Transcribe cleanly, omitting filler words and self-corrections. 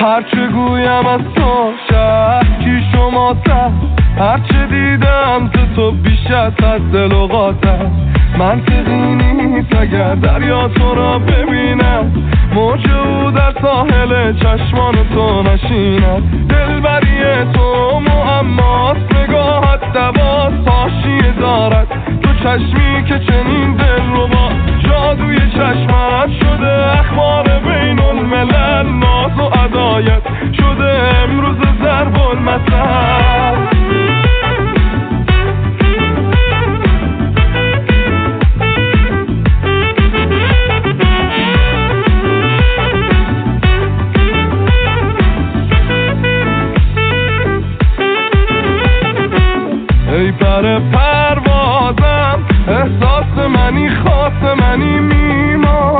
هرچه گویم از تو شکی شما تر، هرچه دیدم تو بیش از حد دل و قاطر. منطقی نیست اگر دریا تو را ببینم، موج او در ساحل چشمان تو نشیند. دلبری تو معماست، نگاهت دواست، حاشیه دارد تو چشمی که چنین دل رو با جادوی چشمت شده اخبار بین